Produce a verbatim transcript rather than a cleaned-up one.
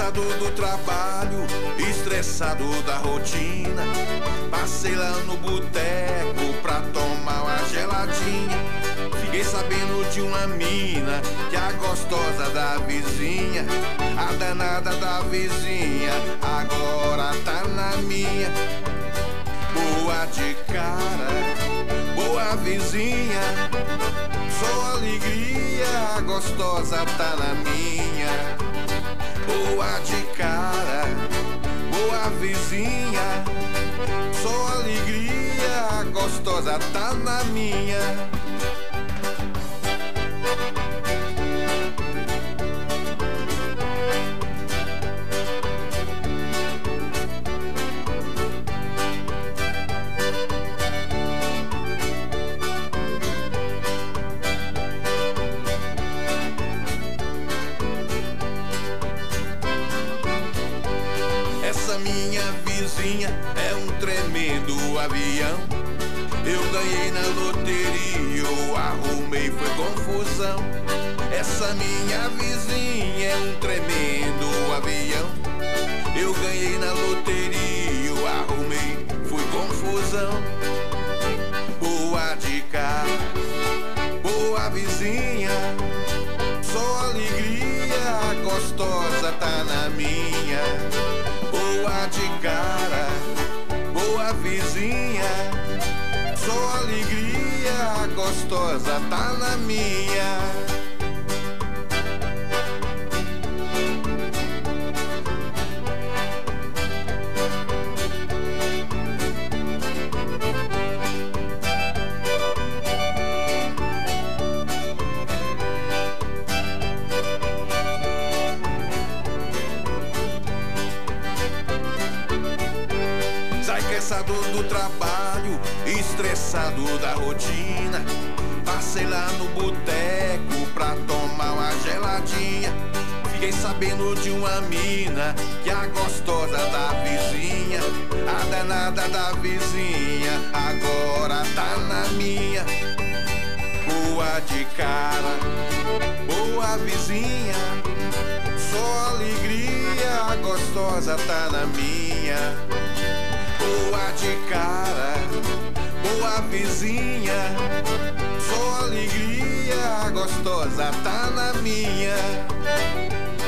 cansado do trabalho, estressado da rotina, passei lá no boteco pra tomar uma geladinha. Fiquei sabendo de uma mina, que é a gostosa da vizinha, a danada da vizinha, agora tá na minha. Boa de cara, boa vizinha, só alegria, a gostosa tá na minha. Boa de cara, boa vizinha, só alegria, a gostosa tá na minha. Essa minha vizinha é um tremendo avião. Eu ganhei na loteria, eu arrumei, foi confusão. Essa minha vizinha é um tremendo avião. Eu ganhei na loteria, eu arrumei, foi confusão. Boa de cara, boa vizinha, só alegria, a gostosa tá na minha. Boa de cara, boa vizinha, só alegria, a gostosa tá na minha. Cansado do trabalho, estressado da rotina, passei lá no boteco pra tomar uma geladinha. Fiquei sabendo de uma mina, que é a gostosa da vizinha, a danada da vizinha, agora tá na minha. Boa de cara, boa vizinha, só alegria, a gostosa tá na minha. Boa de cara, boa vizinha, só alegria, a gostosa tá na minha.